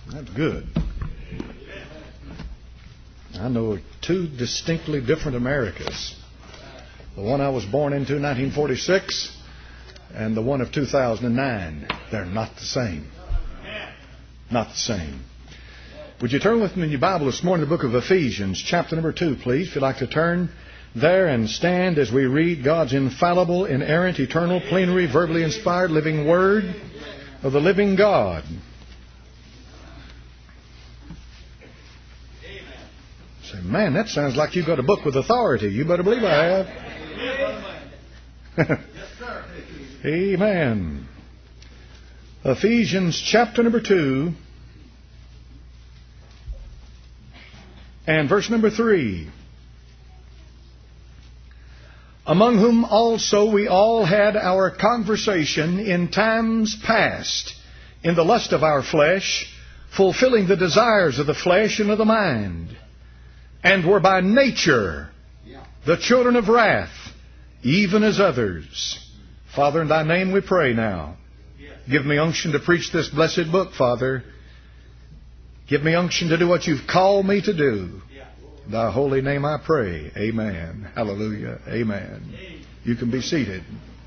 That's good. I know two distinctly different Americas. The one I was born into, 1946, and the one of 2009. They're not the same. Not the same. Would you turn with me in your Bible this morning to the book of Ephesians, chapter number 2, please, if you'd like to turn there and stand as we read God's infallible, inerrant, eternal, plenary, verbally inspired, living Word of the living God. Say, man, that sounds like you've got a book with authority. You better believe I have. Amen. Ephesians chapter number 2 and verse number 3. Among whom also we all had our conversation in times past, in the lust of our flesh, fulfilling the desires of the flesh and of the mind, and were by nature the children of wrath, even as others. Father, in Thy name we pray now. Give me unction to preach this blessed book, Father. Give me unction to do what You've called me to do. In Thy holy name I pray. Amen. Hallelujah. Amen. You can be seated.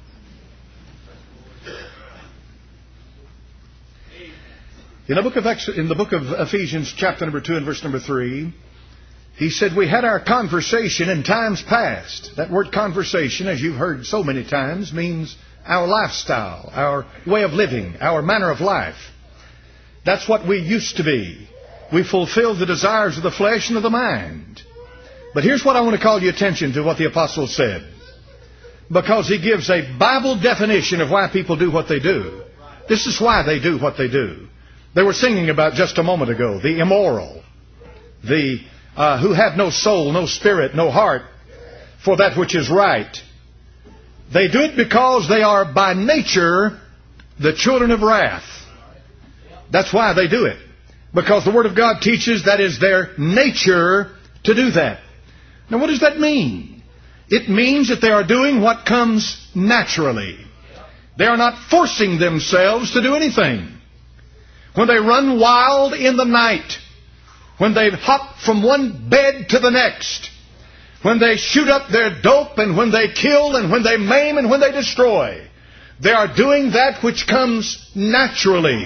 In the book of Ephesians, chapter number 2 and verse number 3, he said, we had our conversation in times past. That word conversation, as you've heard so many times, means our lifestyle, our way of living, our manner of life. That's what we used to be. We fulfilled the desires of the flesh and of the mind. But here's what I want to call your attention to what the apostle said. Because he gives a Bible definition of why people do what they do. This is why they do what they do. They were singing about just a moment ago, the immoral, the who have no soul, no spirit, no heart for that which is right. They do it because they are by nature the children of wrath. That's why they do it. Because the Word of God teaches that is their nature to do that. Now what does that mean? It means that they are doing what comes naturally. They are not forcing themselves to do anything. When they run wild in the night, when they hop from one bed to the next, when they shoot up their dope, and when they kill, and when they maim, and when they destroy, they are doing that which comes naturally.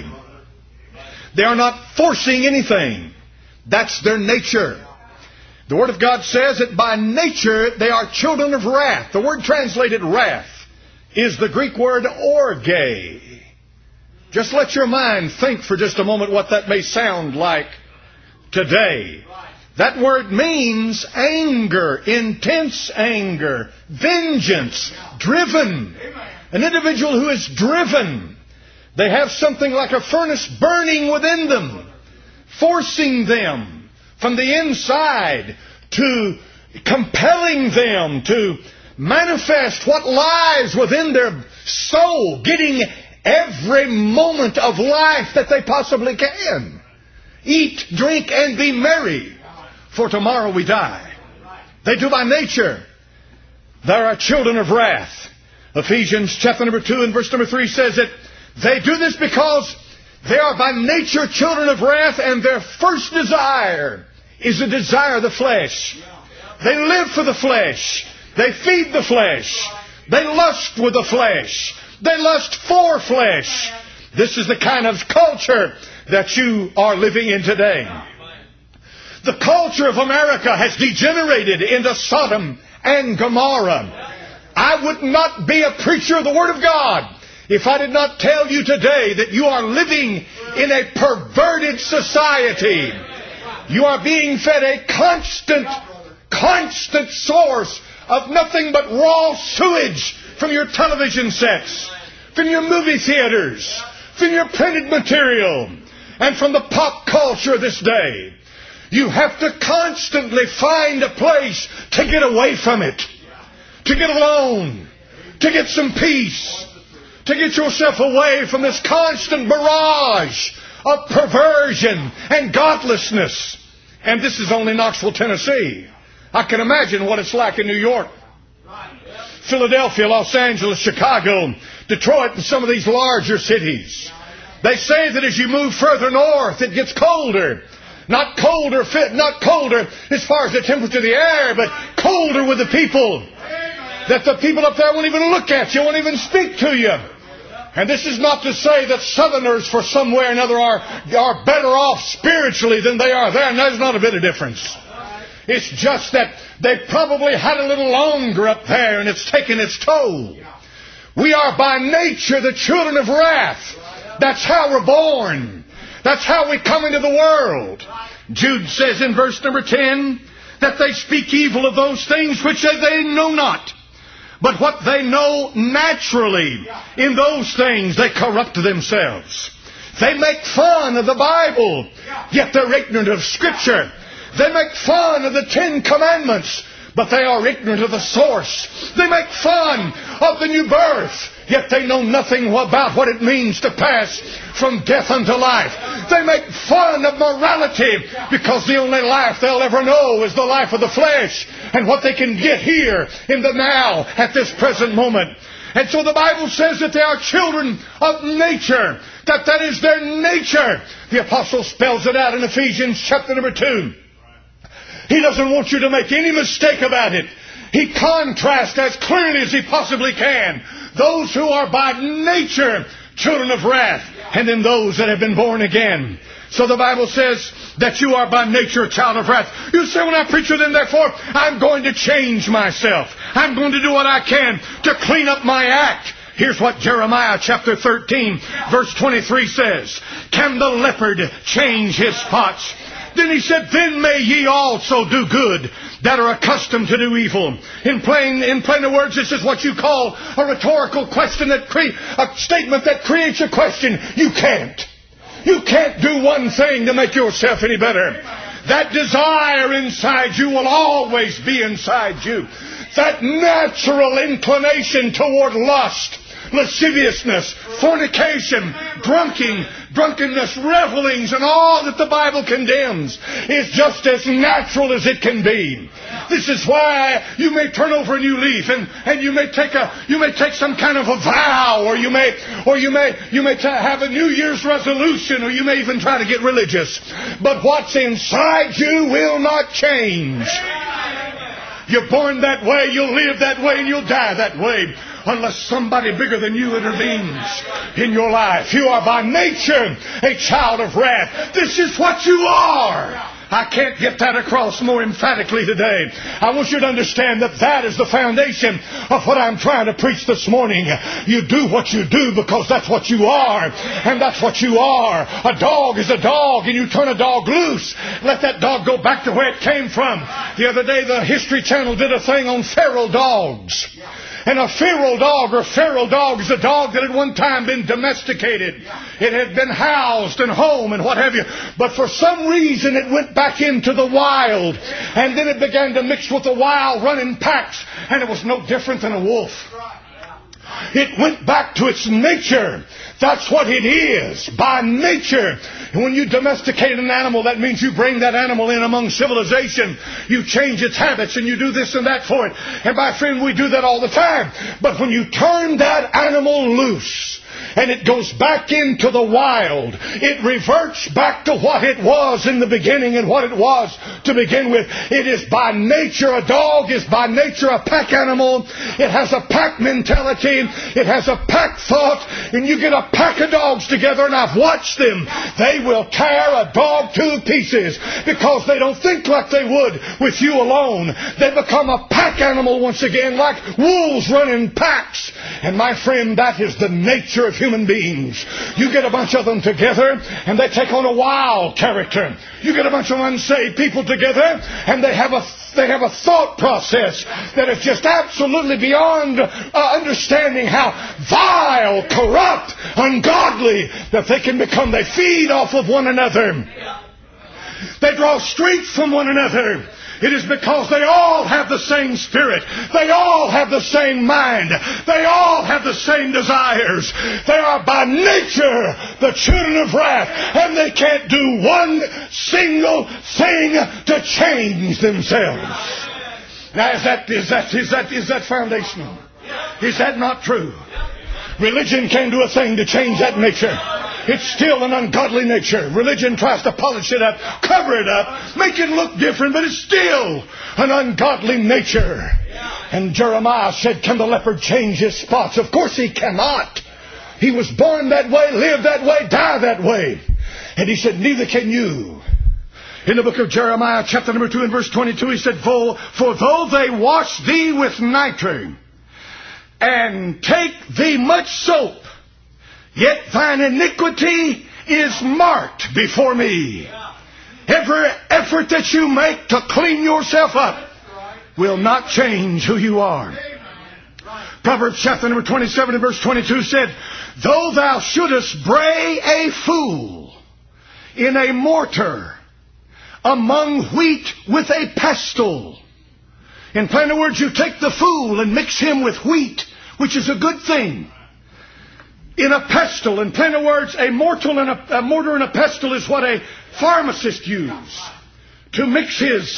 They are not forcing anything. That's their nature. The Word of God says that by nature they are children of wrath. The word translated wrath is the Greek word orge. Just let your mind think for just a moment what that may sound like today. That word means anger, intense anger, vengeance, driven. An individual who is driven. They have something like a furnace burning within them, forcing them from the inside, to compelling them to manifest what lies within their soul, getting every moment of life that they possibly can. Eat, drink, and be merry, for tomorrow we die. They do by nature. They are children of wrath. Ephesians chapter number 2 and verse number 3 says that they do this because they are by nature children of wrath, and their first desire is the desire of the flesh. They live for the flesh. They feed the flesh. They lust with the flesh. They lust for flesh. This is the kind of culture that you are living in today. The culture of America has degenerated into Sodom and Gomorrah. I would not be a preacher of the Word of God if I did not tell you today that you are living in a perverted society. You are being fed a constant source of nothing but raw sewage from your television sets, from your movie theaters, from your printed material, and from the pop culture of this day. You have to constantly find a place to get away from it, to get alone, to get some peace, to get yourself away from this constant barrage of perversion and godlessness. And this is only Knoxville, Tennessee. I can imagine what it's like in New York, Philadelphia, Los Angeles, Chicago, Detroit, and some of these larger cities. They say that as you move further north, it gets colder. Not colder as far as the temperature of the air, but colder with the people. That the people up there won't even look at you, won't even speak to you. And this is not to say that Southerners, for some way or another, are better off spiritually than they are there. And there's not a bit of difference. It's just that they probably had a little longer up there, and it's taken its toll. We are by nature the children of wrath. That's how we're born. That's how we come into the world. Jude says in verse number 10 that they speak evil of those things which they know not. But what they know naturally, in those things they corrupt themselves. They make fun of the Bible, yet they're ignorant of Scripture. They make fun of the 10 Commandments, but they are ignorant of the source. They make fun of the new birth, yet they know nothing about what it means to pass from death unto life. They make fun of morality because the only life they'll ever know is the life of the flesh and what they can get here in the now at this present moment. And so the Bible says that they are children of nature, that is their nature. The apostle spells it out in Ephesians chapter number 2. He doesn't want you to make any mistake about it. He contrasts as clearly as he possibly can those who are by nature children of wrath, and then those that have been born again. So the Bible says that you are by nature a child of wrath. You say, when I preach to them, therefore, I'm going to change myself. I'm going to do what I can to clean up my act. Here's what Jeremiah chapter 13, verse 23 says. Can the leopard change his spots? Then he said, then may ye also do good that are accustomed to do evil. In plainer words, this is what you call a rhetorical question, a statement that creates a question. You can't. You can't do one thing to make yourself any better. That desire inside you will always be inside you. That natural inclination toward lust, lasciviousness, fornication, drunkenness, revelings, and all that the Bible condemns is just as natural as it can be. This is why you may turn over a new leaf and you may take some kind of a vow, or you may have a New Year's resolution, or you may even try to get religious. But what's inside you will not change. You're born that way, you'll live that way, and you'll die that way. Unless somebody bigger than you intervenes in your life. You are by nature a child of wrath. This is what you are. I can't get that across more emphatically today. I want you to understand that is the foundation of what I'm trying to preach this morning. You do what you do because that's what you are. And that's what you are. A dog is a dog, and you turn a dog loose. Let that dog go back to where it came from. The other day the History Channel did a thing on feral dogs. And a feral dog is a dog that had one time been domesticated. It had been housed and home and what have you. But for some reason it went back into the wild. And then it began to mix with the wild, run in packs. And it was no different than a wolf. It went back to its nature. That's what it is, by nature. And when you domesticate an animal, that means you bring that animal in among civilization. You change its habits and you do this and that for it. And my friend, we do that all the time. But when you turn that animal loose, and it goes back into the wild, it reverts back to what it was in the beginning and what it was to begin with. It is by nature, a dog is by nature a pack animal. It has a pack mentality. It has a pack thought. And you get a pack of dogs together, and I've watched them. They will tear a dog to pieces because they don't think like they would with you alone. They become a pack animal once again, like wolves run in packs. And my friend, that is the nature of human beings. You get a bunch of them together and they take on a wild character. You get a bunch of unsaved people together and they have a thought process that is just absolutely beyond understanding how vile, corrupt, ungodly that they can become. They feed off of one another. They draw strength from one another. It is because they all have the same spirit. They all have the same mind. They all have the same desires. They are by nature the children of wrath. And they can't do one single thing to change themselves. Now, is that foundational? Is that not true? Religion can't do a thing to change that nature. It's still an ungodly nature. Religion tries to polish it up, cover it up, make it look different, but it's still an ungodly nature. And Jeremiah said, can the leopard change his spots? Of course he cannot. He was born that way, lived that way, die that way. And he said, neither can you. In the book of Jeremiah, chapter number 2 and verse 22, he said, for though they wash thee with nitre, and take thee much soap, yet thine iniquity is marked before me. Every effort that you make to clean yourself up will not change who you are. Proverbs chapter number 27 and verse 22 said, though thou shouldest bray a fool in a mortar among wheat with a pestle. In plain words, you take the fool and mix him with wheat, which is a good thing, in a pestle. In plain words, a mortar and a pestle is what a pharmacist uses to mix his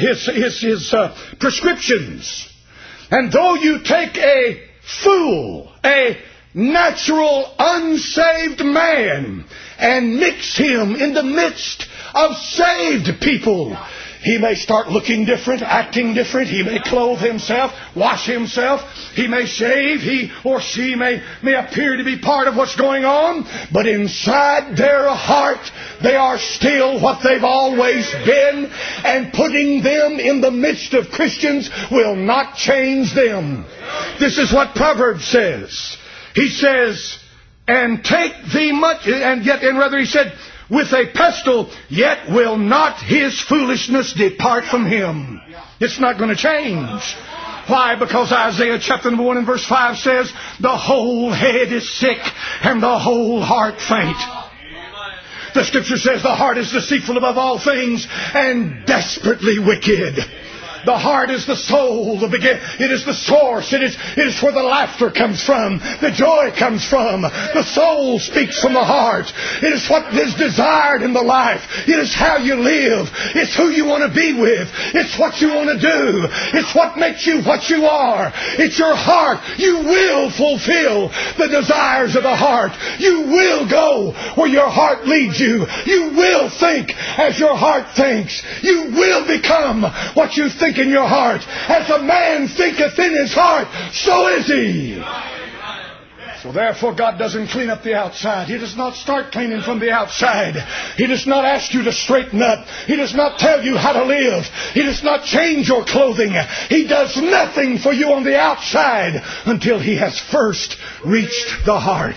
prescriptions. And though you take a fool, a natural, unsaved man, and mix him in the midst of saved people, he may start looking different, acting different. He may clothe himself, wash himself. He may shave. He or she may appear to be part of what's going on. But inside their heart, they are still what they've always been. And putting them in the midst of Christians will not change them. This is what Proverbs says. He says, and take thee much, and rather he said, with a pestle, yet will not his foolishness depart from him. It's not going to change. Why? Because Isaiah chapter number 1 and verse 5 says, the whole head is sick and the whole heart faint. The scripture says the heart is deceitful above all things and desperately wicked. The heart is the soul. It is the source. It is where the laughter comes from. The joy comes from. The soul speaks from the heart. It is what is desired in the life. It is how you live. It's who you want to be with. It's what you want to do. It's what makes you what you are. It's your heart. You will fulfill the desires of the heart. You will go where your heart leads you. You will think as your heart thinks. You will become what you think in your heart. As a man thinketh in his heart, so is he. So therefore God doesn't clean up the outside. He does not start cleaning from the outside. He does not ask you to straighten up. He does not tell you how to live. He does not change your clothing. He does nothing for you on the outside until He has first reached the heart.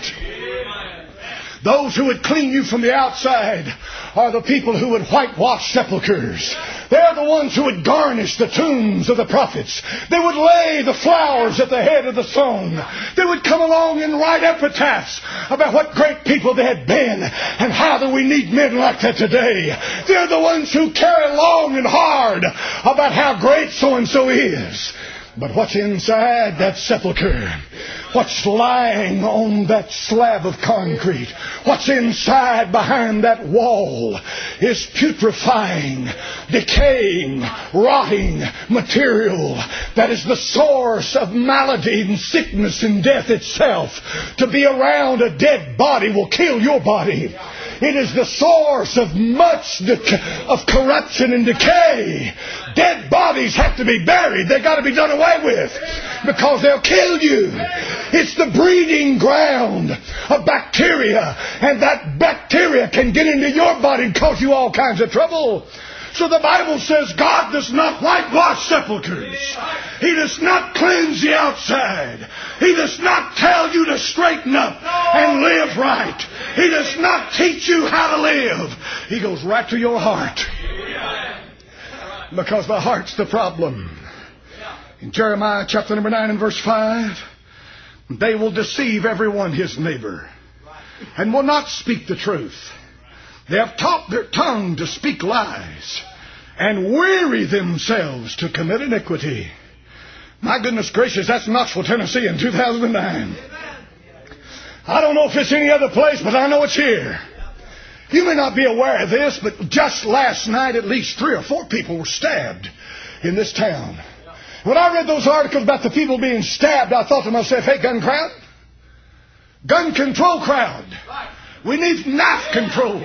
Those who would clean you from the outside are the people who would whitewash sepulchres. They're the ones who would garnish the tombs of the prophets. They would lay the flowers at the head of the stone. They would come along and write epitaphs about what great people they had been and how that we need men like that today. They're the ones who carry long and hard about how great so-and-so is. But what's inside that sepulcher? What's lying on that slab of concrete? What's inside behind that wall is putrefying, decaying, rotting material that is the source of malady and sickness and death itself. To be around a dead body will kill your body. It is the source of much of corruption and decay. Dead bodies have to be buried. They've got to be done away with because they'll kill you. It's the breeding ground of bacteria, and that bacteria can get into your body and cause you all kinds of trouble. So the Bible says God does not whitewash sepulchres. He does not cleanse the outside. He does not tell you to straighten up and live right. He does not teach you how to live. He goes right to your heart. Because the heart's the problem. In Jeremiah chapter number 9 and verse 5, they will deceive everyone his neighbor and will not speak the truth. They have taught their tongue to speak lies and weary themselves to commit iniquity. My goodness gracious, that's Knoxville, Tennessee in 2009. I don't know if it's any other place, but I know it's here. You may not be aware of this, but just last night at least 3 or 4 people were stabbed in this town. When I read those articles about the people being stabbed, I thought to myself, hey, gun crowd, gun control crowd, We need knife control.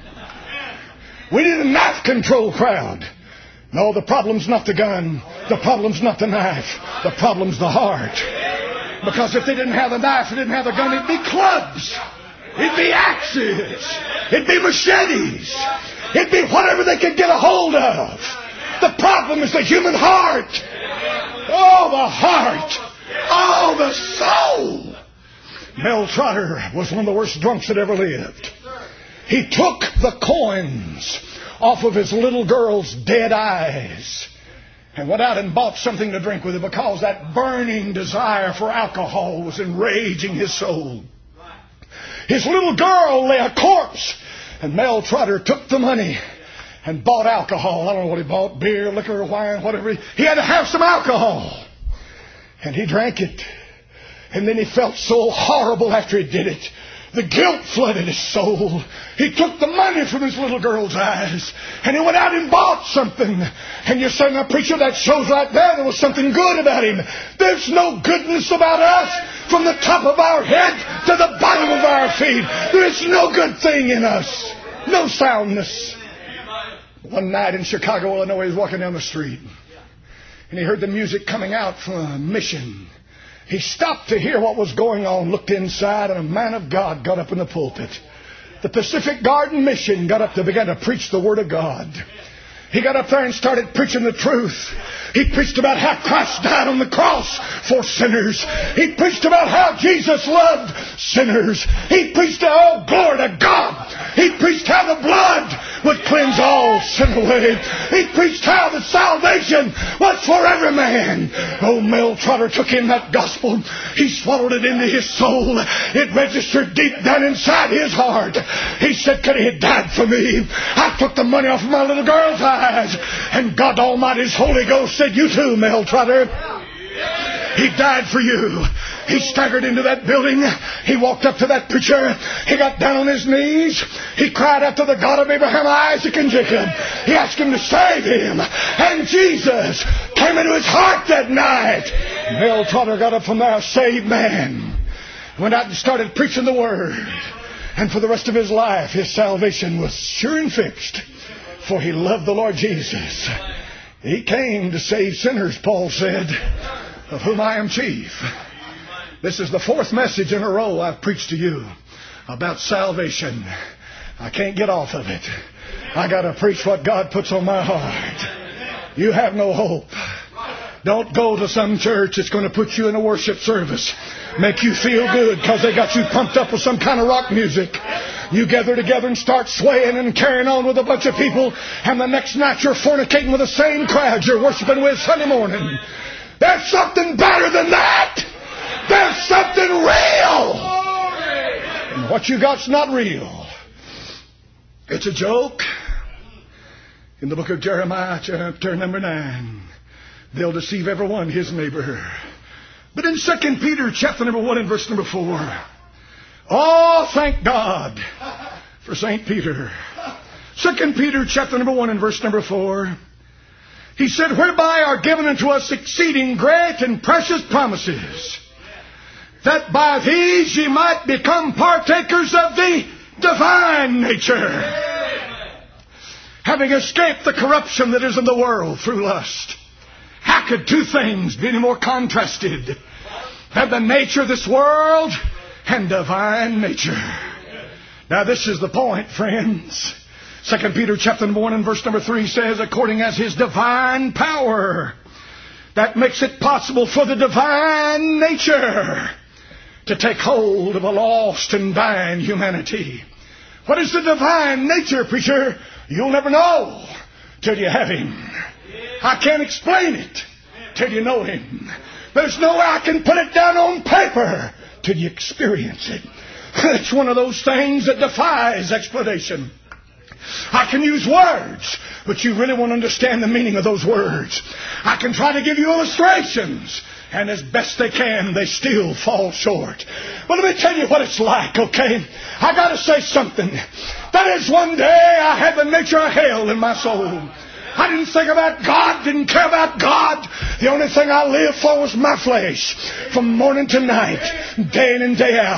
We need a knife control crowd. No, the problem's not the gun. The problem's not the knife. The problem's the heart. Because if they didn't have the knife, they didn't have the gun, it'd be clubs. It'd be axes. It'd be machetes. It'd be whatever they could get a hold of. The problem is the human heart. Oh, the heart. Oh, the soul. Mel Trotter was one of the worst drunks that ever lived. He took the coins off of his little girl's dead eyes and went out and bought something to drink with it because that burning desire for alcohol was enraging his soul. His little girl lay a corpse, and Mel Trotter took the money and bought alcohol. I don't know what he bought, beer, liquor, wine, whatever. He had to have some alcohol. And he drank it. And then he felt so horrible after he did it. The guilt flooded his soul. He took the money from his little girl's eyes, and he went out and bought something. And you're saying, now, preacher, that shows right there was something good about him. There's no goodness about us from the top of our head to the bottom of our feet. There's no good thing in us. No soundness. One night in Chicago, Illinois, he was walking down the street, and he heard the music coming out from a mission. He stopped to hear what was going on, looked inside, and a man of God got up in the pulpit. The Pacific Garden Mission got up to begin to preach the Word of God. He got up there and started preaching the truth. He preached about how Christ died on the cross for sinners. He preached about how Jesus loved sinners. He preached, oh, glory to God. He preached how the blood would cleanse all sin away. He preached how the salvation was for every man. Oh, Mel Trotter took in that gospel. He swallowed it into his soul. It registered deep down inside his heart. He said, could he have died for me? I took the money off of my little girl's eyes. And God Almighty's Holy Ghost said, you too, Mel Trotter. He died for you. He staggered into that building. He walked up to that preacher. He got down on his knees. He cried out to the God of Abraham, Isaac, and Jacob. He asked him to save him. And Jesus came into his heart that night. Mel Trotter got up from there, a saved man. Went out and started preaching the Word. And for the rest of his life, his salvation was sure and fixed. For he loved the Lord Jesus. He came to save sinners, Paul said, of whom I am chief. This is the fourth message in a row I've preached to you about salvation. I can't get off of it. I got to preach what God puts on my heart. You have no hope. Don't go to some church that's going to put you in a worship service, make you feel good because they got you pumped up with some kind of rock music. You gather together and start swaying and carrying on with a bunch of people, and the next night you're fornicating with the same crowd you're worshiping with Sunday morning. There's something better than that. There's something real. And what you got's not real. It's a joke. In the book of Jeremiah, chapter number 9, they'll deceive everyone, his neighbor. But in 2 Peter, chapter number 1 and verse number 4, oh, thank God for St. Peter. 2 Peter, chapter number 1 and verse number 4, he said, whereby are given unto us exceeding great and precious promises, that by these ye might become partakers of the divine nature, having escaped the corruption that is in the world through lust. How could two things be any more contrasted than the nature of this world and divine nature? Now this is the point, friends. 2 Peter chapter 1 and verse number 3 says, according as his divine power, that makes it possible for the divine nature to take hold of a lost and dying humanity. What is the divine nature, preacher? You'll never know till you have him. I can't explain it till you know him. There's no way I can put it down on paper till you experience it. It's one of those things that defies explanation. I can use words, but you really won't understand the meaning of those words. I can try to give you illustrations, and as best they can, they still fall short. But let me tell you what it's like, okay? I got to say something. That is, one day I had the nature of hell in my soul. I didn't think about God, didn't care about God. The only thing I lived for was my flesh. From morning to night, day in and day out.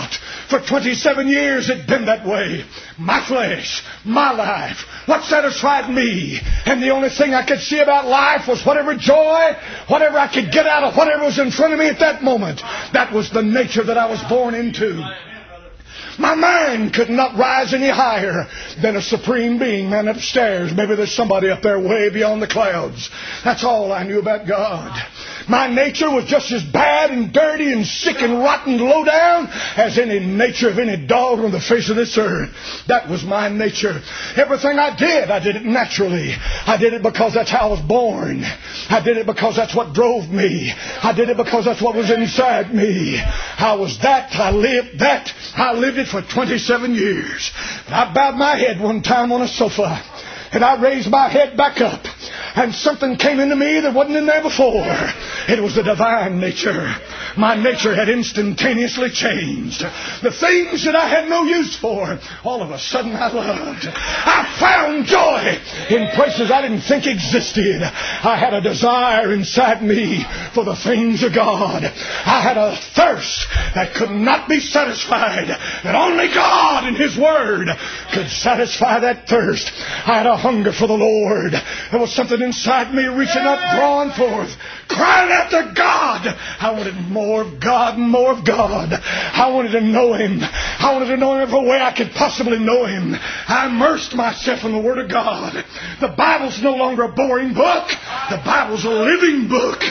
For 27 years it'd been that way. My flesh, my life, what satisfied me. And the only thing I could see about life was whatever joy, whatever I could get out of whatever was in front of me at that moment. That was the nature that I was born into. My mind could not rise any higher than a supreme being, man, upstairs. Maybe there's somebody up there way beyond the clouds. That's all I knew about God. My nature was just as bad and dirty and sick and rotten low down as any nature of any dog on the face of this earth. That was my nature. Everything I did it naturally. I did it because that's how I was born. I did it because that's what drove me. I did it because that's what was inside me. I was that. I lived that. I lived it for 27 years. I bowed my head one time on a sofa, and I raised my head back up, and something came into me that wasn't in there before. It was the divine nature. My nature had instantaneously changed. The things that I had no use for, all of a sudden I loved. I found joy in places I didn't think existed. I had a desire inside me for the things of God. I had a thirst that could not be satisfied, that only God and His Word could satisfy that thirst. I had a hunger for the Lord. There was something inside me reaching up, drawing forth, crying after God. I wanted more of God and more of God. I wanted to know Him. I wanted to know Him every way I could possibly know Him. I immersed myself in the Word of God. The Bible's no longer a boring book. The Bible's a living book.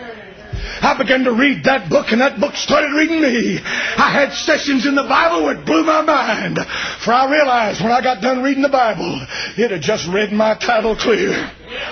I began to read that book, and that book started reading me. I had sessions in the Bible where it blew my mind. For I realized when I got done reading the Bible, it had just read my title clear.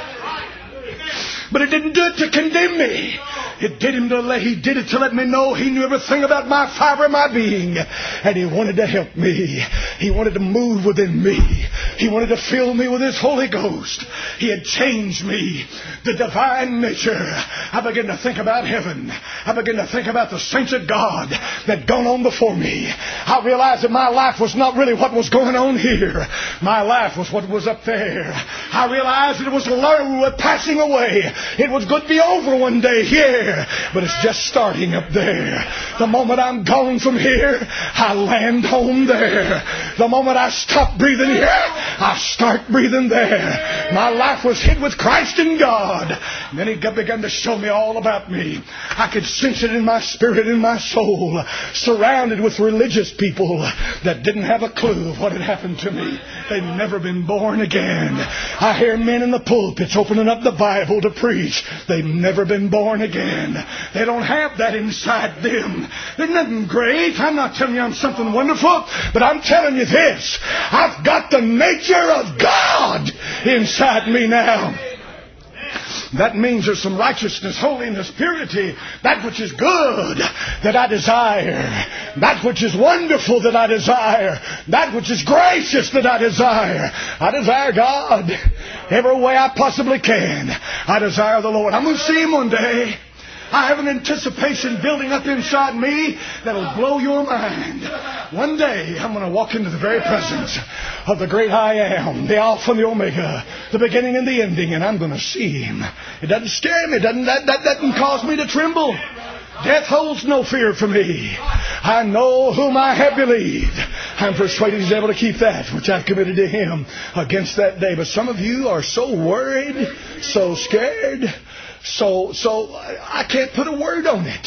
But it didn't do it to condemn me. He did it to let me know He knew everything about my fiber of my being. And He wanted to help me. He wanted to move within me. He wanted to fill me with His Holy Ghost. He had changed me. The divine nature. I began to think about heaven. I began to think about the saints of God that had gone on before me. I realized that my life was not really what was going on here. My life was what was up there. I realized that it was passing away. It was going to be over one day here, but it's just starting up there. The moment I'm gone from here, I land home there. The moment I stop breathing here, I start breathing there. My life was hid with Christ in God. And then He began to show me all about me. I could sense it in my spirit, in my soul, surrounded with religious people that didn't have a clue of what had happened to me. They'd never been born again. I hear men in the pulpits opening up the Bible to preach. They've never been born again. They don't have that inside them. There's nothing great. I'm not telling you I'm something wonderful, but I'm telling you this. I've got the nature of God inside me now. That means there's some righteousness, holiness, purity, that which is good that I desire, that which is wonderful that I desire, that which is gracious that I desire. I desire God every way I possibly can. I desire the Lord. I'm going to see Him one day. I have an anticipation building up inside me that'll blow your mind. One day, I'm going to walk into the very presence of the great I Am, the Alpha and the Omega, the beginning and the ending, and I'm going to see Him. It doesn't scare me. That doesn't cause me to tremble. Death holds no fear for me. I know whom I have believed. I'm persuaded He's able to keep that which I've committed to Him against that day. But some of you are so worried, so scared, so I can't put a word on it.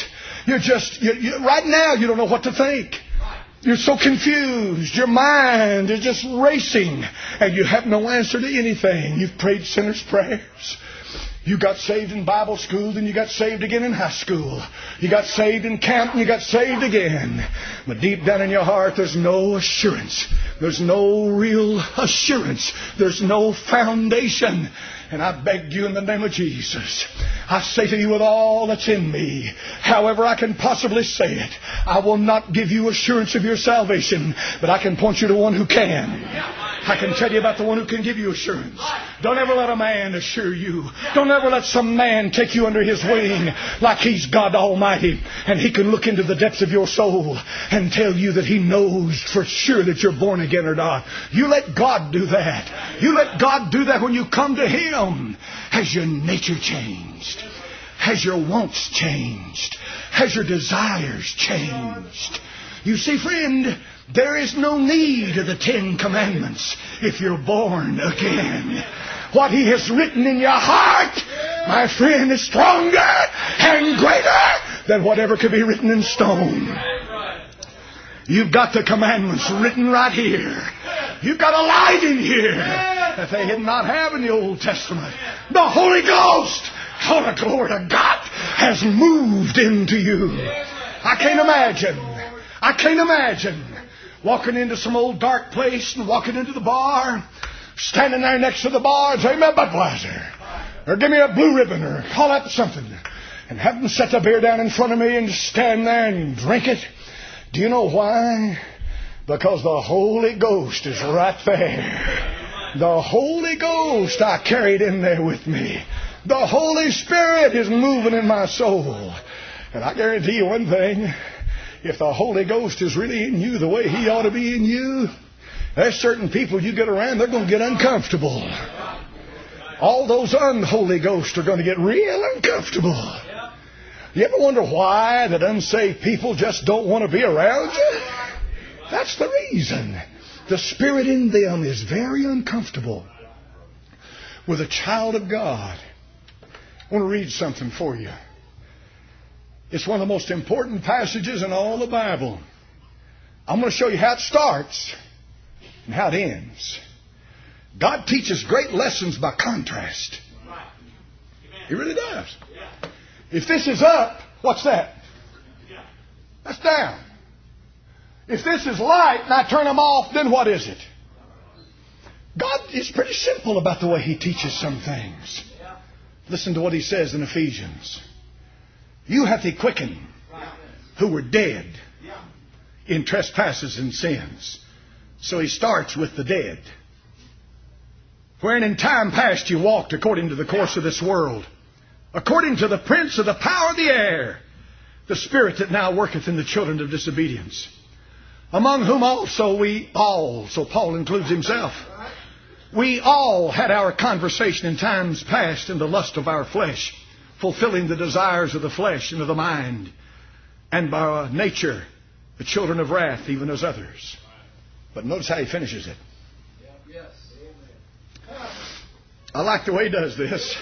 Right now you don't know what to think. You're so confused. Your mind is just racing, and you have no answer to anything. You've prayed sinner's prayers. You got saved in Bible school, then you got saved again in high school. You got saved in camp, and you got saved again. But deep down in your heart, there's no assurance. There's no real assurance. There's no foundation. And I beg you in the name of Jesus, I say to you with all that's in me, however I can possibly say it, I will not give you assurance of your salvation, but I can point you to one who can. I can tell you about the one who can give you assurance. Don't ever let a man assure you. Don't ever let some man take you under his wing like he's God Almighty, and he can look into the depths of your soul and tell you that he knows for sure that you're born again or not. You let God do that. You let God do that when you come to Him. Has your nature changed? Has your wants changed? Has your desires changed? You see, friend, there is no need of the 10 Commandments if you're born again. What He has written in your heart, my friend, is stronger and greater than whatever could be written in stone. You've got the commandments written right here. You've got a light in here that they did not have in the Old Testament. The Holy Ghost, oh, the glory of God, has moved into you. I can't imagine walking into some old dark place and walking into the bar, standing there next to the bar and saying, "Give me a Budweiser," or "Give me a Blue Ribbon," or call out something, and have them set the beer down in front of me and stand there and drink it. Do you know why? Because the Holy Ghost is right there. The Holy Ghost I carried in there with me. The Holy Spirit is moving in my soul. And I guarantee you one thing. If the Holy Ghost is really in you the way He ought to be in you, there's certain people you get around, they're going to get uncomfortable. All those unholy ghosts are going to get real uncomfortable. You ever wonder why that unsaved people just don't want to be around you? That's the reason. The Spirit in them is very uncomfortable with a child of God. I want to read something for you. It's one of the most important passages in all the Bible. I'm going to show you how it starts and how it ends. God teaches great lessons by contrast. He really does. If this is up, what's that? That's down. If this is light and I turn them off, then what is it? God is pretty simple about the way He teaches some things. Listen to what He says in Ephesians. You hath He quickened who were dead in trespasses and sins. So He starts with the dead. Wherein in time past you walked according to the course of this world, according to the prince of the power of the air, the spirit that now worketh in the children of disobedience, among whom also we all, so Paul includes himself, we all had our conversation in times past in the lust of our flesh, fulfilling the desires of the flesh and of the mind, and by nature the children of wrath, even as others. But notice how he finishes it. I like the way he does this.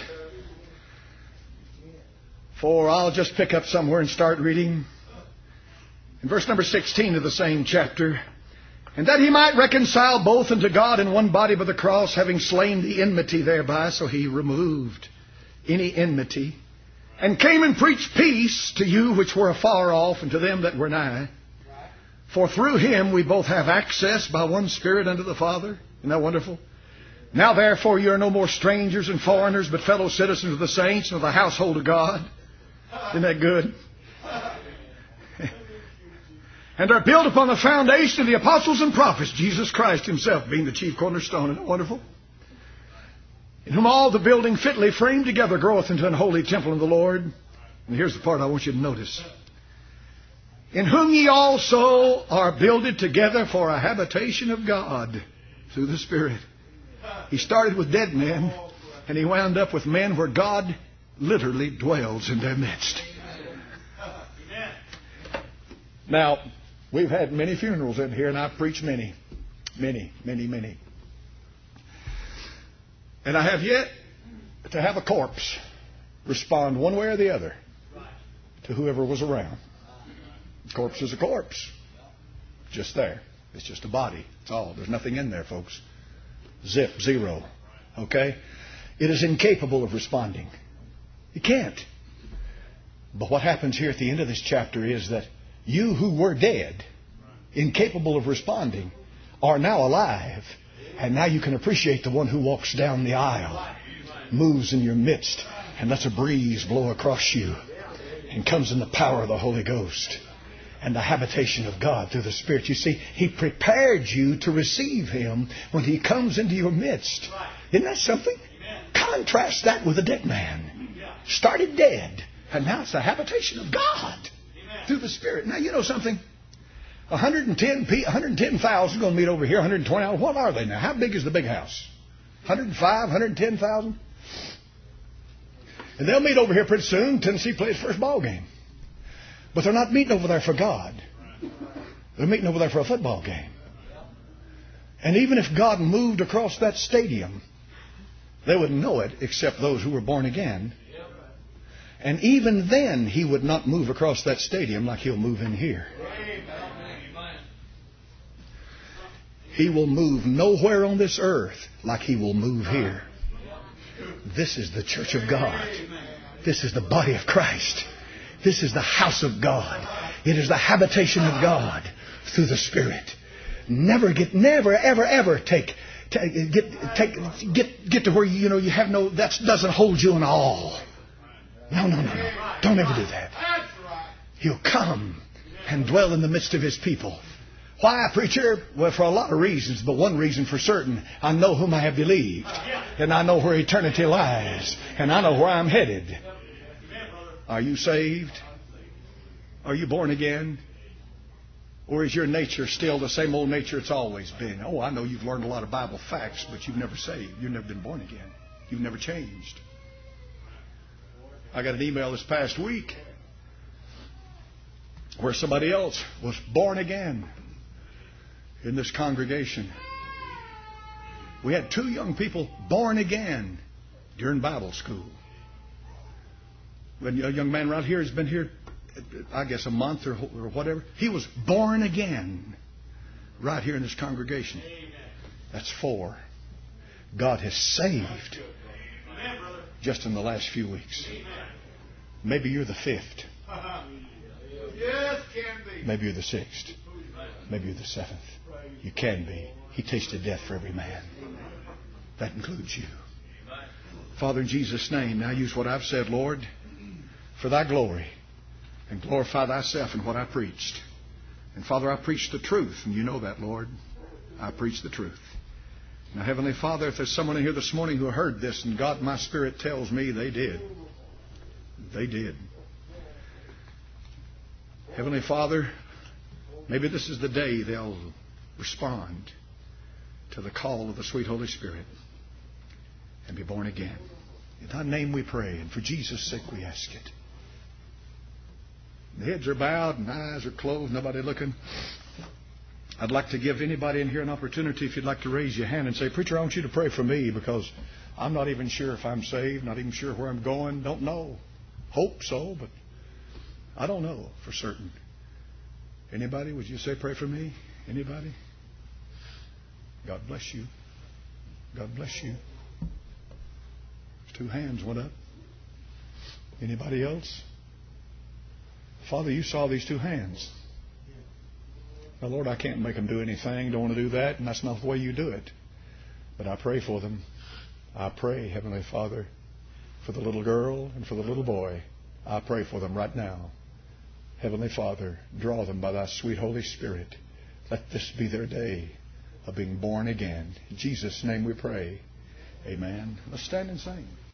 For I'll just pick up somewhere and start reading. In verse number 16 of the same chapter. And that He might reconcile both unto God in one body by the cross, having slain the enmity thereby. So He removed any enmity. And came and preached peace to you which were afar off, and to them that were nigh. For through Him we both have access by one Spirit unto the Father. Isn't that wonderful? Now therefore you are no more strangers and foreigners, but fellow citizens of the saints and of the household of God. Isn't that good? And are built upon the foundation of the apostles and prophets, Jesus Christ Himself being the chief cornerstone. Isn't that wonderful? In whom all the building fitly framed together groweth into an holy temple of the Lord. And here's the part I want you to notice. In whom ye also are builded together for a habitation of God through the Spirit. He started with dead men, and he wound up with men where God literally dwells in their midst. Now, we've had many funerals in here, and I've preached many. And I have yet to have a corpse respond one way or the other to whoever was around. A corpse is a corpse. Just there. It's just a body. That's all. There's nothing in there, folks. Zip, zero. Okay? It is incapable of responding. It can't. But what happens here at the end of this chapter is that you who were dead, incapable of responding, are now alive. And now you can appreciate the one who walks down the aisle, moves in your midst, and lets a breeze blow across you, and comes in the power of the Holy Ghost and the habitation of God through the Spirit. You see, He prepared you to receive Him when He comes into your midst. Isn't that something? Contrast that with a dead man. Started dead, and now it's the habitation of God through the Spirit. Now, you know something? 110,000 going to meet over here, 120,000. What are they now? How big is the big house? 105, 110,000? And they'll meet over here pretty soon. Tennessee plays first ball game. But they're not meeting over there for God. They're meeting over there for a football game. And even if God moved across that stadium, they wouldn't know it except those who were born again. And even then, He would not move across that stadium like He'll move in here. He will move nowhere on this earth like He will move here. This is the church of God. This is the body of Christ. This is the house of God. It is the habitation of God through the Spirit. Never, ever get to where you have no, that doesn't hold you in awe. No. Don't ever do that. He'll come and dwell in the midst of His people. Why, preacher? Well, for a lot of reasons, but one reason for certain. I know whom I have believed. And I know where eternity lies. And I know where I'm headed. Are you saved? Are you born again? Or is your nature still the same old nature it's always been? Oh, I know you've learned a lot of Bible facts, but you've never saved. You've never been born again. You've never changed. I got an email this past week where somebody else was born again in this congregation. We had 2 young people born again during Bible school. A young man right here has been here, I guess, a month or whatever. He was born again right here in this congregation. That's 4. God has saved just in the last few weeks. Maybe you're the 5th. Maybe you're the 6th. Maybe you're the 7th. You can be. He tasted death for every man. That includes you. Father, in Jesus' name, now use what I've said, Lord, for Thy glory, and glorify Thyself in what I preached. And Father, I preached the truth, and you know that, Lord. I preached the truth. Now, Heavenly Father, if there's someone in here this morning who heard this, and God, my Spirit tells me they did. They did. Heavenly Father, maybe this is the day they'll respond to the call of the sweet Holy Spirit and be born again. In Thy name we pray, and for Jesus' sake we ask it. The heads are bowed and eyes are closed, nobody looking. I'd like to give anybody in here an opportunity, if you'd like to raise your hand and say, Preacher, I want you to pray for me because I'm not even sure if I'm saved, not even sure where I'm going, don't know. Hope so, but I don't know for certain. Anybody, would you say pray for me? Anybody? God bless you. God bless you. 2 hands went up. Anybody else? Father, you saw these 2 hands. Now, Lord, I can't make them do anything. Don't want to do that, and that's not the way you do it. But I pray for them. I pray, Heavenly Father, for the little girl and for the little boy. I pray for them right now. Heavenly Father, draw them by Thy sweet Holy Spirit. Let this be their day of being born again. In Jesus' name we pray. Amen. Let's stand and sing.